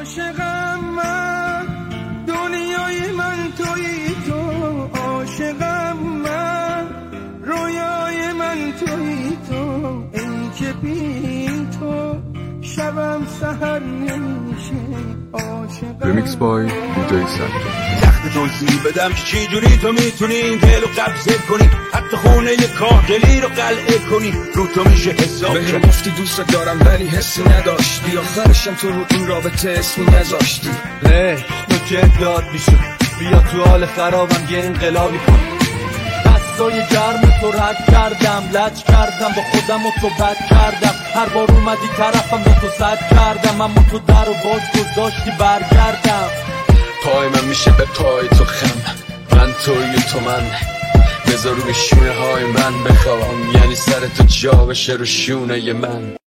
عاشقم من، دنیای من تویی تو. عاشقم من، رویای من تویی تو. این که بی تو شبم سحر نمیشه. Remix by DJ Santo. تخت توضیح بدم که چی جوری تو میتونی این دل رو قبضه کنی، حتی خونه یه کاهگلی رو قلعه کنی. رو تو میشه حساب بهم گفتی دوست دارم ولی حسی نداشتی، آخرشم تو رو این رابطه اسمی نذاشتی. تو که داد میشم بیا تو حال خرابم یه انقلابی کن. دستای گرم تو رد کردم، لج کردم با خودم و تو بد کردم. هر بار اومدی طرفم با تو صد کردم، اما تو در و باز گذاشتی برگردم. پای من میشه به پای تو خم، من توی تو من. بذار روی شونه های من بخوام، یعنی سر تو جا بشه رو شونه من.